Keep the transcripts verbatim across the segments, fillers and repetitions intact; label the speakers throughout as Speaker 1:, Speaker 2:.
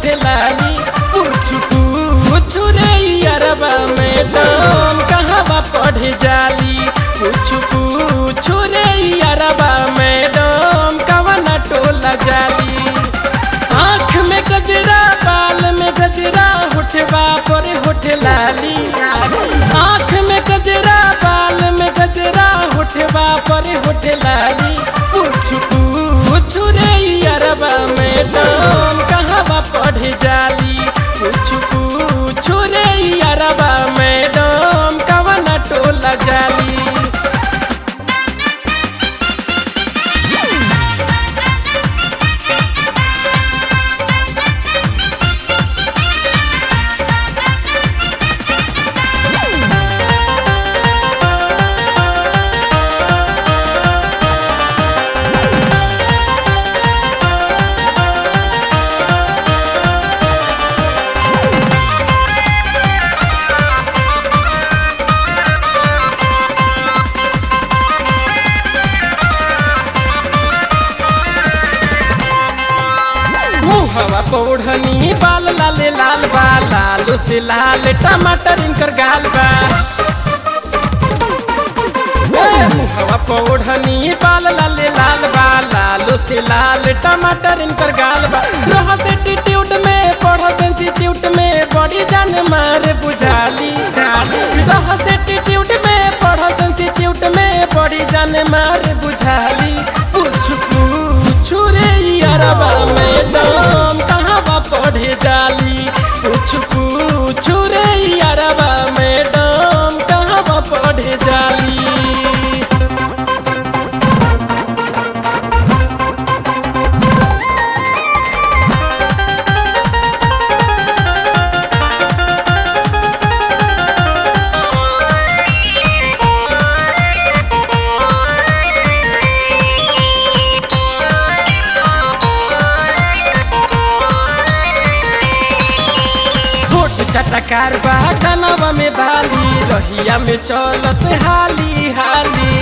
Speaker 1: लाली पूछ पूछ रे यारबा मैडम कहवा पढ़े जाली पूछ पूछ रे यारबा मैडम कवना टोला जाली। आँख में गजरा बाल में गजरा होठवा पर होठ लाली आँख में गजरा बाल में गजरा होठवा पर होठ लाली पूछ पूछ रे यारबा मैडम कहवा पढ़े जाली पूछ पूछ रे यारबा मैडम कवना टोला जाली। हवा पौधनी बाल लाले लाल बा लालो से लाल टमाटर इनकर गाल बा हवा पौधनी बाल लाले लाल बा लालो से लाल टमाटर इनकर गाल बा। रहस एटीट्यूड में पढ़स इंस्टीट्यूट में बड़ी जान मार बुझाली रहस एटीट्यूड में पढ़स इंस्टीट्यूट में बड़ी जान मार बुझाली पूछ पूछ रे यारबा मैडम कहवा पढ़े जाली पूछ पूछ रे यारबा मैडम कहवा पढ़े जाली। चटकार बा कनवा में बाली रहिया में चलस हाली हाली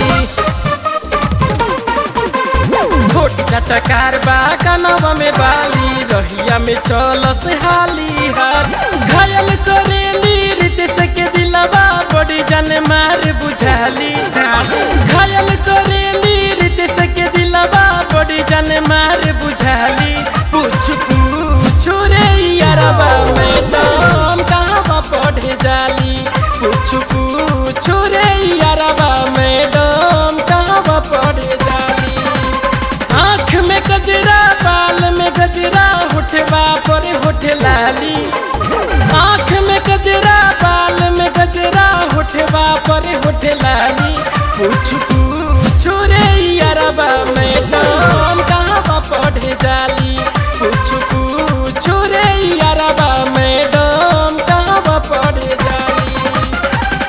Speaker 1: होठ चटकार बा कनवा में बाली रहिया में चलस हाली हाली घायल करेली रितेश के दिलवा बड़ी जान मार बुझाली घायल करेली रितेश के दिलवा बड़ी जान मार बुझाली पूछ पूछ रे यारबा मैडम कहवा पढ़े जाली पूछ पूछ रे यारबा मैडम कहवा पढ़े जाली। आँख में गजरा बाल में गजरा होठवा पर होठ लाली